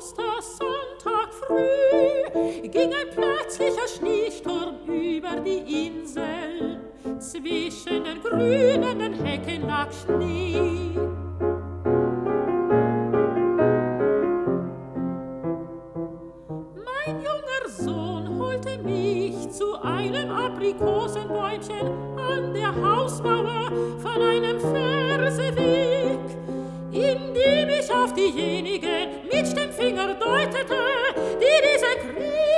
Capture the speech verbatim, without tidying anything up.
Ostersonntag früh ging ein plötzlicher Schneesturm über die Insel. Zwischen den grünenden Hecken lag Schnee. Mein junger Sohn holte mich zu einem Aprikosenbäumchen an der Hausmauer von einem Ferseweg, indem ich auf diejenigen mit dem Finger deutete, die diese Krieg